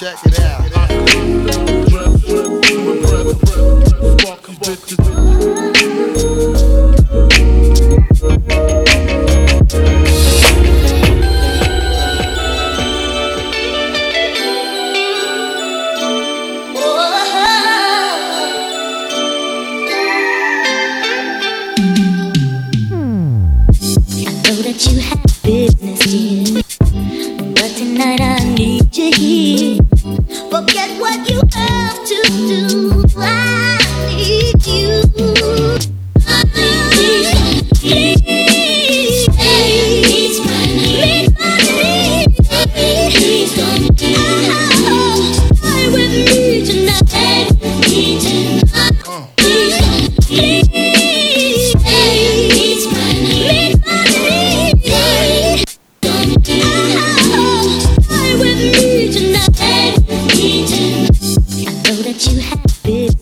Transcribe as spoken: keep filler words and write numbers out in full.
Check it out. You have business, dear, but tonight I need you here. Forget what you have to do. I need you. Please, please, please, please, please don't stay with me tonight. Please, please, please, please, you have it.